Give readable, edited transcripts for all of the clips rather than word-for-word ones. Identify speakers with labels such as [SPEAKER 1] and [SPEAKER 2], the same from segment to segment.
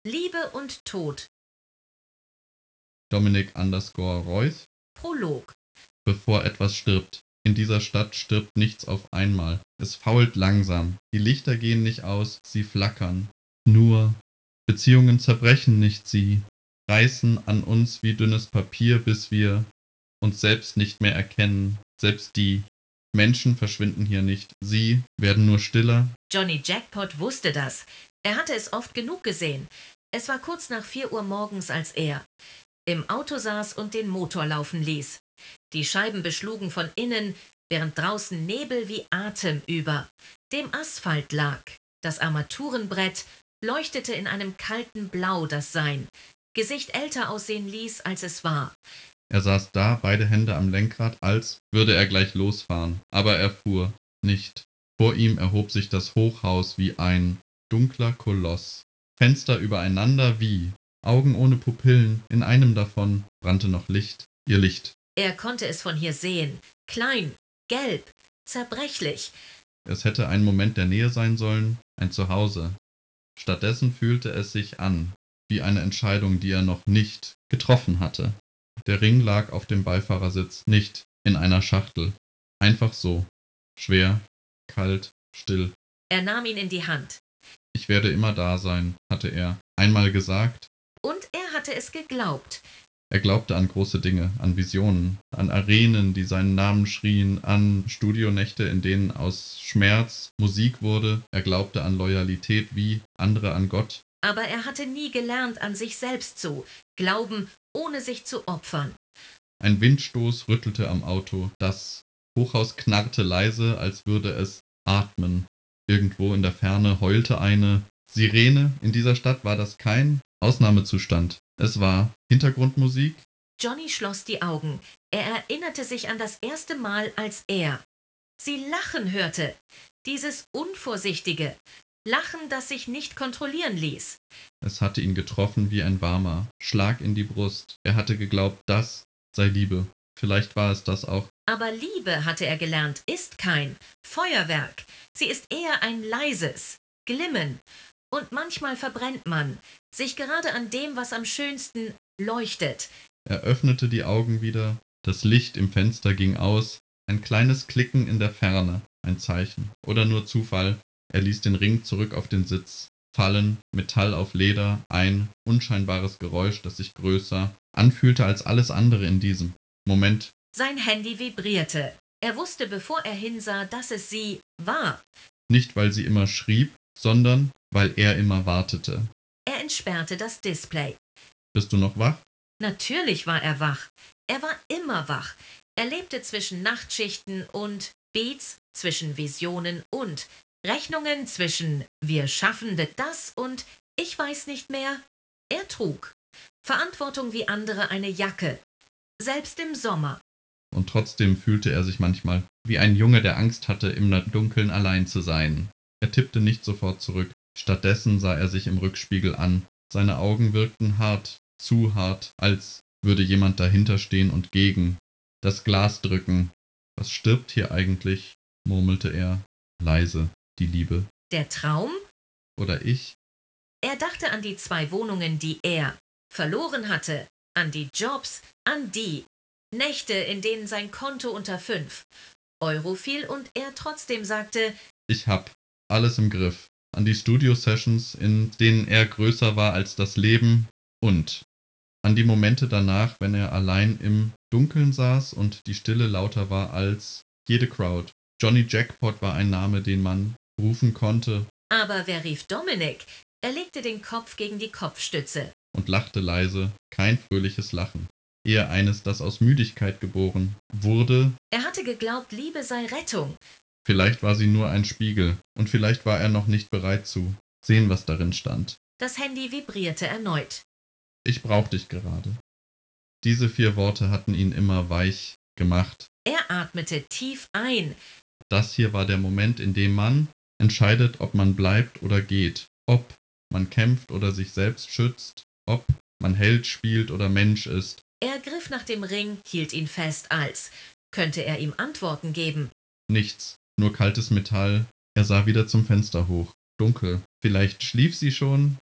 [SPEAKER 1] Liebe und Tod.
[SPEAKER 2] Dominik_Reuss.
[SPEAKER 1] Prolog.
[SPEAKER 2] Bevor etwas stirbt. In dieser Stadt stirbt nichts auf einmal. Es fault langsam. Die Lichter gehen nicht aus, sie flackern. Nur Beziehungen zerbrechen nicht, sie reißen an uns wie dünnes Papier, bis wir uns selbst nicht mehr erkennen. Selbst die Menschen verschwinden hier nicht. Sie werden nur stiller.
[SPEAKER 1] Johnny Jackpot wusste das. Er hatte es oft genug gesehen. Es war kurz nach 4 Uhr morgens, als er im Auto saß und den Motor laufen ließ. Die Scheiben beschlugen von innen, während draußen Nebel wie Atem über dem Asphalt lag. Das Armaturenbrett leuchtete in einem kalten Blau, das sein Gesicht älter aussehen ließ, als es war.
[SPEAKER 2] Er saß da, beide Hände am Lenkrad, als würde er gleich losfahren. Aber er fuhr nicht. Vor ihm erhob sich das Hochhaus wie ein dunkler Koloss. Fenster übereinander wie Augen ohne Pupillen. In einem davon brannte noch Licht. Ihr Licht.
[SPEAKER 1] Er konnte es von hier sehen. Klein, gelb, zerbrechlich.
[SPEAKER 2] Es hätte ein Moment der Nähe sein sollen, ein Zuhause. Stattdessen fühlte es sich an, wie eine Entscheidung, die er noch nicht getroffen hatte. Der Ring lag auf dem Beifahrersitz, nicht in einer Schachtel. Einfach so. Schwer, kalt, still.
[SPEAKER 1] Er nahm ihn in die Hand.
[SPEAKER 2] Ich werde immer da sein, hatte er einmal gesagt.
[SPEAKER 1] Und er hatte es geglaubt.
[SPEAKER 2] Er glaubte an große Dinge, an Visionen, an Arenen, die seinen Namen schrien, an Studionächte, in denen aus Schmerz Musik wurde. Er glaubte an Loyalität wie andere an Gott.
[SPEAKER 1] Aber er hatte nie gelernt, an sich selbst zu glauben, ohne sich zu opfern.
[SPEAKER 2] Ein Windstoß rüttelte am Auto. Das Hochhaus knarrte leise, als würde es atmen. Irgendwo in der Ferne heulte eine Sirene. In dieser Stadt war das kein Ausnahmezustand. Es war Hintergrundmusik.
[SPEAKER 1] Johnny schloss die Augen. Er erinnerte sich an das erste Mal, als er sie lachen hörte. Dieses unvorsichtige Lachen, das sich nicht kontrollieren ließ.
[SPEAKER 2] Es hatte ihn getroffen wie ein warmer Schlag in die Brust. Er hatte geglaubt, das sei Liebe. Vielleicht war es das auch.
[SPEAKER 1] Aber Liebe, hatte er gelernt, ist kein Feuerwerk. Sie ist eher ein leises Glimmen. Und manchmal verbrennt man sich gerade an dem, was am schönsten leuchtet.
[SPEAKER 2] Er öffnete die Augen wieder. Das Licht im Fenster ging aus. Ein kleines Klicken in der Ferne. Ein Zeichen. Oder nur Zufall. Er ließ den Ring zurück auf den Sitz fallen. Metall auf Leder. Ein unscheinbares Geräusch, das sich größer anfühlte als alles andere in diesem Moment.
[SPEAKER 1] Sein Handy vibrierte. Er wusste, bevor er hinsah, dass es sie war.
[SPEAKER 2] Nicht, weil sie immer schrieb, sondern weil er immer wartete.
[SPEAKER 1] Er entsperrte das Display.
[SPEAKER 2] Bist du noch wach?
[SPEAKER 1] Natürlich war er wach. Er war immer wach. Er lebte zwischen Nachtschichten und Beats, zwischen Visionen und Rechnungen, zwischen wir schaffen das und ich weiß nicht mehr. Er trug Verantwortung wie andere eine Jacke, selbst im Sommer.
[SPEAKER 2] Und trotzdem fühlte er sich manchmal wie ein Junge, der Angst hatte, im Dunkeln allein zu sein. Er tippte nicht sofort zurück. Stattdessen sah er sich im Rückspiegel an. Seine Augen wirkten hart, zu hart, als würde jemand dahinter stehen und gegen das Glas drücken. Was stirbt hier eigentlich? Murmelte er leise. Die Liebe.
[SPEAKER 1] Der Traum?
[SPEAKER 2] Oder ich?
[SPEAKER 1] Er dachte an die 2 Wohnungen, die er verloren hatte, an die Jobs, an die Nächte, in denen sein Konto unter 5 € fiel und er trotzdem sagte,
[SPEAKER 2] Ich hab alles im Griff. An die Studio-Sessions, in denen er größer war als das Leben und an die Momente danach, wenn er allein im Dunkeln saß und die Stille lauter war als jede Crowd. Johnny Jackpot war ein Name, den man rufen konnte
[SPEAKER 1] aber wer rief Dominik? Er legte den Kopf gegen die Kopfstütze.
[SPEAKER 2] und lachte leise, kein fröhliches Lachen, eher eines, das aus Müdigkeit geboren wurde.
[SPEAKER 1] Er hatte geglaubt, Liebe sei Rettung.
[SPEAKER 2] Vielleicht war sie nur ein Spiegel, und vielleicht war er noch nicht bereit zu sehen, was darin stand.
[SPEAKER 1] Das Handy vibrierte erneut.
[SPEAKER 2] Ich brauch dich gerade. Diese 4 Worte hatten ihn immer weich gemacht.
[SPEAKER 1] Er atmete tief ein.
[SPEAKER 2] Das hier war der Moment, in dem man entscheidet, ob man bleibt oder geht, ob man kämpft oder sich selbst schützt, ob man Held spielt oder Mensch ist.
[SPEAKER 1] Er griff nach dem Ring, hielt ihn fest, als könnte er ihm Antworten geben.
[SPEAKER 2] Nichts, nur kaltes Metall. Er sah wieder zum Fenster hoch. Dunkel. Vielleicht schlief sie schon?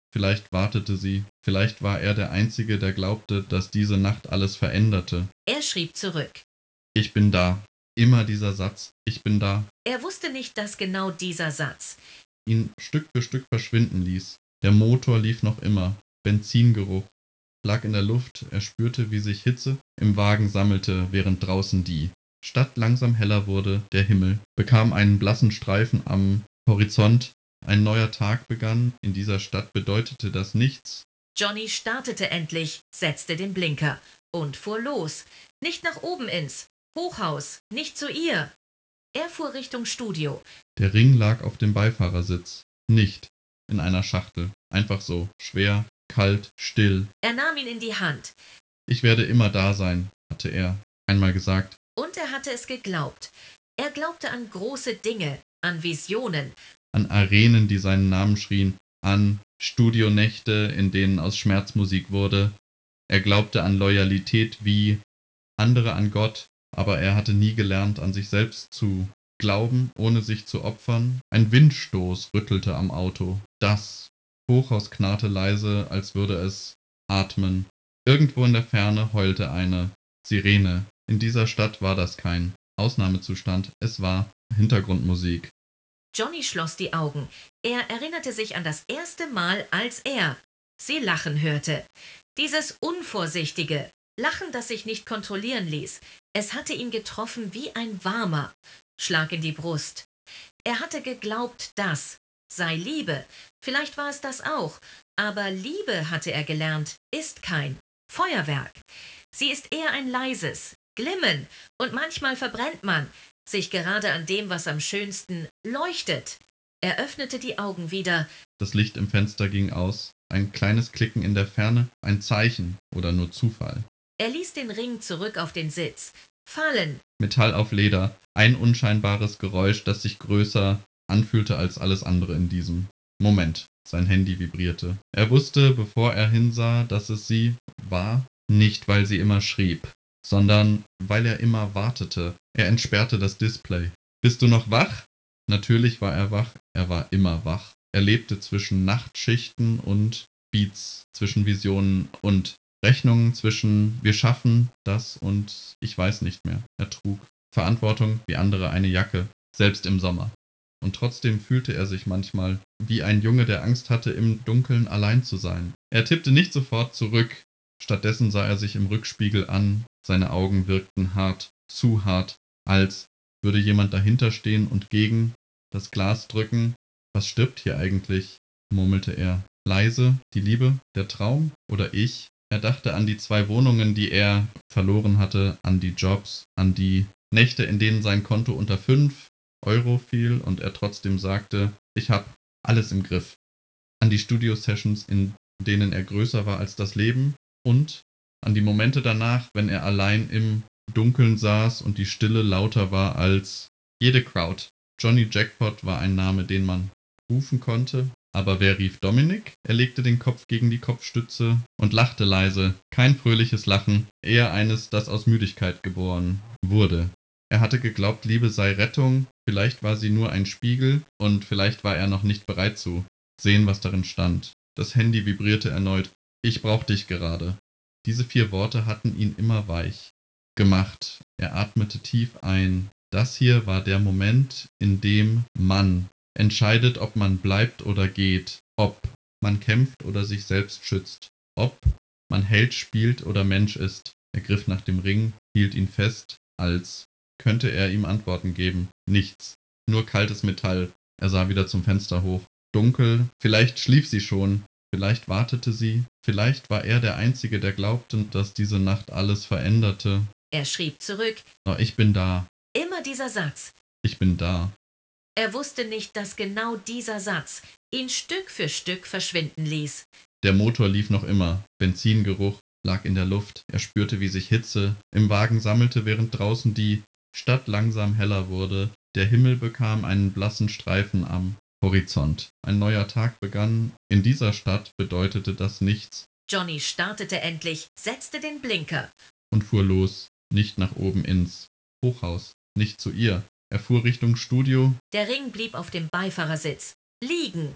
[SPEAKER 2] vielleicht wartete sie, vielleicht war er der Einzige, der glaubte, dass diese Nacht alles veränderte.
[SPEAKER 1] Er schrieb zurück.
[SPEAKER 2] Ich bin da. Immer dieser Satz, ich bin da,
[SPEAKER 1] Er wusste nicht, dass genau dieser Satz
[SPEAKER 2] ihn Stück für Stück verschwinden ließ. Der Motor lief noch immer. Benzingeruch lag in der Luft, er spürte, wie sich Hitze im Wagen sammelte, während draußen die Stadt langsam heller wurde, der Himmel bekam einen blassen Streifen am Horizont, ein neuer Tag begann, in dieser Stadt bedeutete das nichts.
[SPEAKER 1] Johnny startete endlich, setzte den Blinker und fuhr los. Nicht nach oben ins Hochhaus, nicht zu ihr. Er fuhr Richtung Studio.
[SPEAKER 2] Der Ring lag auf dem Beifahrersitz, nicht in einer Schachtel, einfach so, schwer, kalt, still.
[SPEAKER 1] Er nahm ihn in die Hand.
[SPEAKER 2] Ich werde immer da sein, hatte er einmal gesagt.
[SPEAKER 1] Und er hatte es geglaubt. Er glaubte an große Dinge, an Visionen.
[SPEAKER 2] An Arenen, die seinen Namen schrien, an Studionächte, in denen aus Schmerzmusik wurde. Er glaubte an Loyalität wie andere an Gott, aber er hatte nie gelernt, an sich selbst zu glauben, ohne sich zu opfern. Ein Windstoß rüttelte am Auto. Das Hochhaus knarrte leise, als würde es atmen. Irgendwo in der Ferne heulte eine Sirene. In dieser Stadt war das kein Ausnahmezustand, es war Hintergrundmusik.
[SPEAKER 1] Johnny schloss die Augen. Er erinnerte sich an das erste Mal, als er sie lachen hörte. Dieses unvorsichtige Lachen, das sich nicht kontrollieren ließ. Es hatte ihn getroffen wie ein warmer Schlag in die Brust. Er hatte geglaubt, das sei Liebe. Vielleicht war es das auch. Aber Liebe, hatte er gelernt, ist kein Feuerwerk. Sie ist eher ein leises Glimmen. Und manchmal verbrennt man sich gerade an dem, was am schönsten leuchtet. Er öffnete die Augen wieder.
[SPEAKER 2] Das Licht im Fenster ging aus. Ein kleines Klicken in der Ferne, ein Zeichen oder nur Zufall.
[SPEAKER 1] Er ließ den Ring zurück auf den Sitz fallen.
[SPEAKER 2] Metall auf Leder, ein unscheinbares Geräusch, das sich größer anfühlte als alles andere in diesem Moment. Sein Handy vibrierte. Er wusste, bevor er hinsah, dass es sie war, nicht weil sie immer schrieb, sondern weil er immer wartete. Er entsperrte das Display. Bist du noch wach? Natürlich war er war immer wach. Er lebte zwischen Nachtschichten und Beats, zwischen Visionen und Rechnungen, zwischen wir schaffen das und ich weiß nicht mehr. Er trug Verantwortung wie andere eine Jacke, selbst im Sommer. Und trotzdem fühlte er sich manchmal wie ein Junge, der Angst hatte, im Dunkeln allein zu sein. Er tippte nicht sofort zurück, stattdessen sah er sich im Rückspiegel an, seine Augen wirkten hart, zu hart, als würde jemand dahinter stehen und gegen das Glas drücken. Was stirbt hier eigentlich? Murmelte er. Leise, die Liebe, der Traum oder ich? Er dachte an die 2 Wohnungen, die er verloren hatte, an die Jobs, an die Nächte, in denen sein Konto unter 5 € fiel und er trotzdem sagte, ich hab alles im Griff. An die Studio-Sessions, in denen er größer war als das Leben und an die Momente danach, wenn er allein im Dunkeln saß und die Stille lauter war als jede Crowd. Johnny Jackpot war ein Name, den man rufen konnte. Aber wer rief Dominik? Er legte den Kopf gegen die Kopfstütze und lachte leise. Kein fröhliches Lachen, eher eines, das aus Müdigkeit geboren wurde. Er hatte geglaubt, Liebe sei Rettung, vielleicht war sie nur ein Spiegel und vielleicht war er noch nicht bereit zu sehen, was darin stand. Das Handy vibrierte erneut. Ich brauch dich gerade. Diese 4 Worte hatten ihn immer weich gemacht. Er atmete tief ein. Das hier war der Moment, in dem man entscheidet, ob man bleibt oder geht, ob man kämpft oder sich selbst schützt, ob man Held spielt oder Mensch ist. Er griff nach dem Ring, hielt ihn fest, als könnte er ihm Antworten geben. Nichts, nur kaltes Metall. Er sah wieder zum Fenster hoch. Dunkel, vielleicht schlief sie schon, vielleicht wartete sie, vielleicht war er der Einzige, der glaubte, dass diese Nacht alles veränderte.
[SPEAKER 1] Er schrieb zurück.
[SPEAKER 2] Aber ich bin da,
[SPEAKER 1] Immer dieser Satz.
[SPEAKER 2] ich bin da.
[SPEAKER 1] Er wusste nicht, dass genau dieser Satz ihn Stück für Stück verschwinden ließ.
[SPEAKER 2] Der Motor lief noch immer, Benzingeruch lag in der Luft, er spürte, wie sich Hitze im Wagen sammelte, während draußen die Stadt langsam heller wurde, der Himmel bekam einen blassen Streifen am Horizont. Ein neuer Tag begann, in dieser Stadt bedeutete das nichts
[SPEAKER 1] Johnny startete endlich, setzte den Blinker.
[SPEAKER 2] und fuhr los, nicht nach oben ins Hochhaus, nicht zu ihr. Er fuhr Richtung Studio.
[SPEAKER 1] Der Ring blieb auf dem Beifahrersitz liegen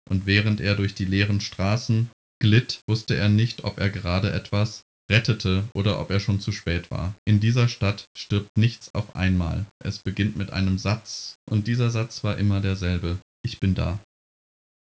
[SPEAKER 2] und während er durch die leeren Straßen glitt, wusste er nicht, ob er gerade etwas rettete oder ob er schon zu spät war. In dieser Stadt stirbt nichts auf einmal. Es beginnt mit einem Satz, und dieser Satz war immer derselbe: Ich bin da.